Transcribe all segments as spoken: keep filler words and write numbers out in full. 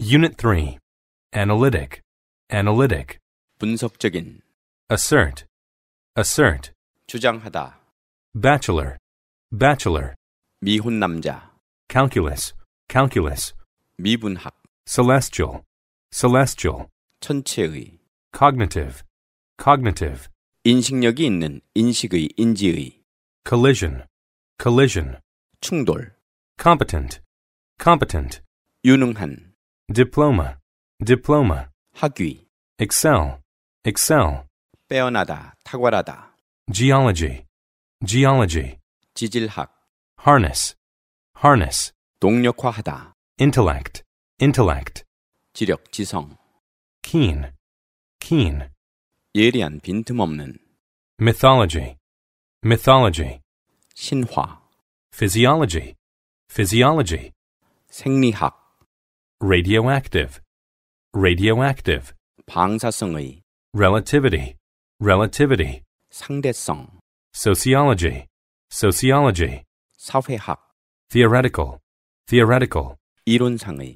Unit three. Analytic, analytic. 분석적인, Assert, assert. 주장하다, Bachelor, bachelor. 미혼 남자, Calculus, calculus. 미분학, Celestial, celestial. 천체의, Cognitive, cognitive. 인식력이 있는 인식의 인지의, Collision, collision. 충돌, Competent, competent. 유능한, Diploma, diploma. 학위, Excel, excel. 빼어나다, 탁월하다, Geology, geology. 지질학, Harness, harness. 동력화하다, Intellect, intellect. 지력, 지성, Keen, keen. 예리한 빈틈없는, Mythology, mythology. 신화, Physiology, physiology. 생리학, Radioactive, radioactive. 방사성의, Relativity, relativity. 상대성, Sociology, sociology. 사회학, Theoretical, theoretical. 이론상의,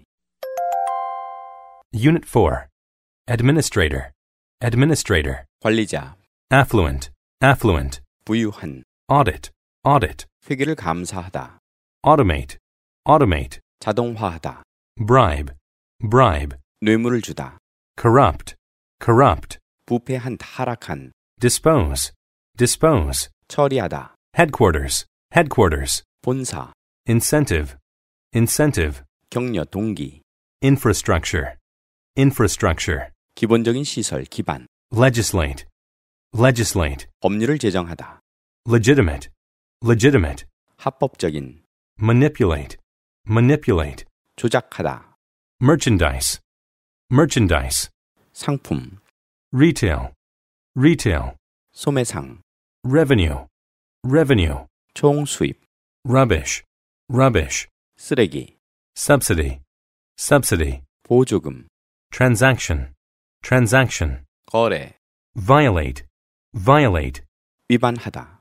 Unit four. Administrator, administrator. 관리자, Affluent, affluent. 부유한, Audit, audit. 회계를 감사하다, Automate, automate. 자동화하다, Bribe, bribe. 뇌물을 주다, Corrupt, corrupt. 부패한, 타락한, Dispose, dispose. 처리하다, Headquarters, headquarters. 본사, Incentive, incentive. 격려, 동기, Infrastructure, infrastructure. 기본적인 시설, 기반, Legislate, legislate. 법률을 제정하다, Legitimate, legitimate. 합법적인, Manipulate, manipulate. 조작하다, Merchandise, merchandise. 상품, Retail, retail. 소매상, Revenue, revenue. 총수입, Rubbish, rubbish. 쓰레기, Subsidy, subsidy. 보조금, Transaction, transaction. 거래, Violate, violate. 위반하다,